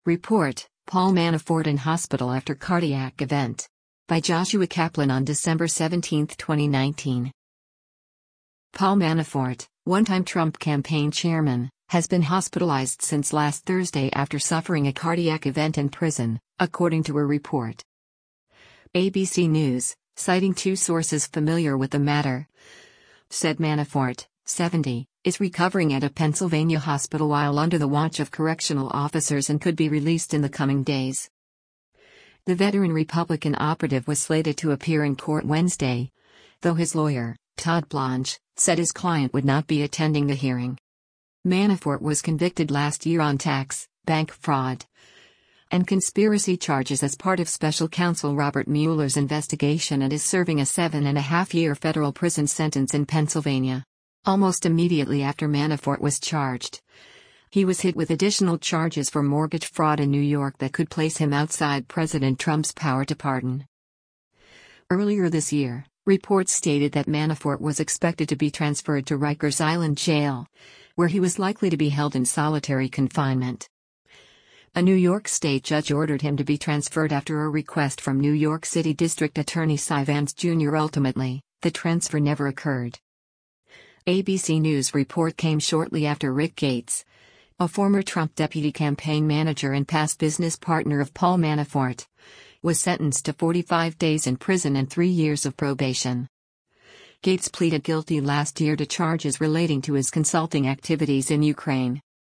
Report, Paul Manafort in hospital after cardiac event. By Joshua Kaplan on December 17, 2019. Paul Manafort, one-time Trump campaign chairman, has been hospitalized since last Thursday after suffering a cardiac event in prison, according to a report. ABC News, citing two sources familiar with the matter, said Manafort, 70, is recovering at a Pennsylvania hospital while under the watch of correctional officers and could be released in the coming days. The veteran Republican operative was slated to appear in court Wednesday, though his lawyer, Todd Blanche, said his client would not be attending the hearing. Manafort was convicted last year on tax, bank fraud, and conspiracy charges as part of special counsel Robert Mueller's investigation and is serving a 7.5-year federal prison sentence in Pennsylvania. Almost immediately after Manafort was charged, he was hit with additional charges for mortgage fraud in New York that could place him outside President Trump's power to pardon. Earlier this year, reports stated that Manafort was expected to be transferred to Rikers Island Jail, where he was likely to be held in solitary confinement. A New York state judge ordered him to be transferred after a request from New York City District Attorney Cy Vance Jr. Ultimately, the transfer never occurred. ABC News report came shortly after Rick Gates, a former Trump deputy campaign manager and past business partner of Paul Manafort, was sentenced to 45 days in prison and 3 years of probation. Gates pleaded guilty last year to charges relating to his consulting activities in Ukraine.